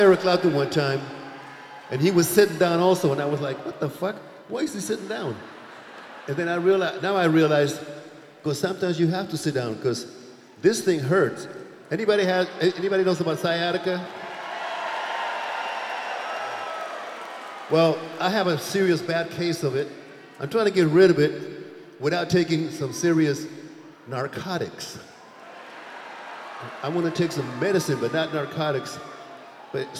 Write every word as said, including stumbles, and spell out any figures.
Eric Clapton one time, and he was sitting down also, and I was like, what the fuck? Why is he sitting down? And then I realized, now I realized, because sometimes you have to sit down, because this thing hurts. Anybody has, anybody knows about sciatica? Well, I have a serious bad case of it. I'm trying to get rid of it without taking some serious narcotics. I want to take some medicine, but not narcotics. But